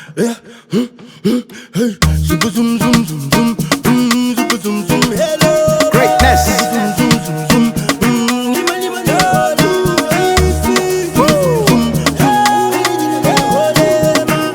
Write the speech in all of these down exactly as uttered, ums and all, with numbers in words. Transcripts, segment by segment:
Yeah. Hey. Super zoom zoom zoom zoom. Mm, super zoom zoom. Hello. Greatness. Zoom zoom zoom zoom. Mm, lima lima lolo. Easy. Zoom zoom. Hey. Olema.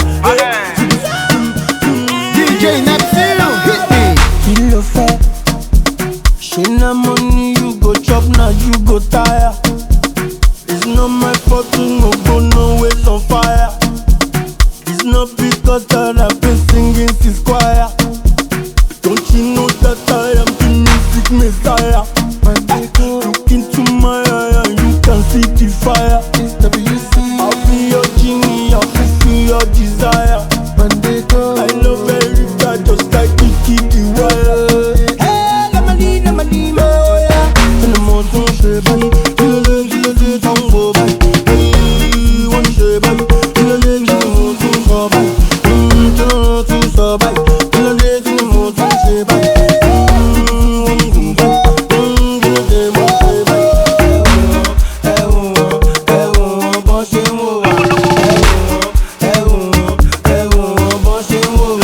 D J Neptune, hit me. Kill fair. She na money you go chop, now you go tire. It's not my fault to no go no ways on fire. It's not because that I've been singing since choir. Don't you know that I am the music messiah? Look into my eye and you can see the fire. I'll be your genie, I'll fulfill your desire. I love every guy just like Kiki the wire. Hey, lamadi, lamadi, moya. And the more don't say bye. Kill a leg, kill a leg, don't go back. Hey, one say bye. Kill a leg, kill a more don't go back. Hmm, kill a two so bye. Kill a leg, kill a more don't say bye. Hmm, one go back. Hmm, kill a leg, more say bye. Hey, oh, hey, oh, boss, hey, oh, hey, oh, hey, oh, boss, hey, oh.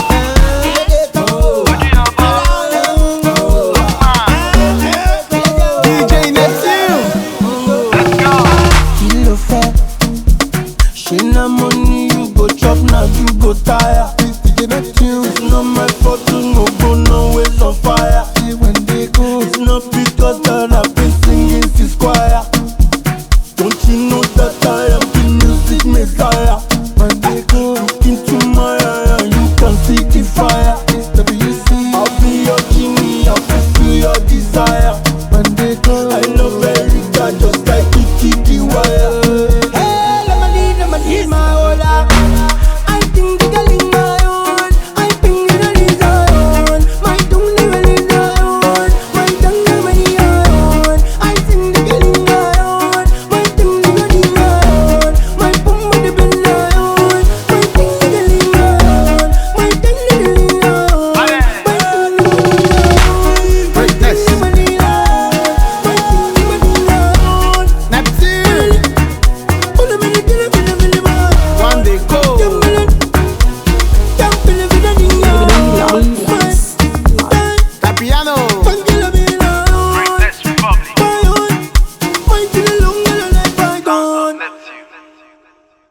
D J Neptune. Kilo fair. She na money you go chop, now you go tire. D J Neptune. It's not my fault to no go no ways on fire. When they go, It's not because that I've been singing since choir. Don't you know that I am the music messiah? when they go, Look into my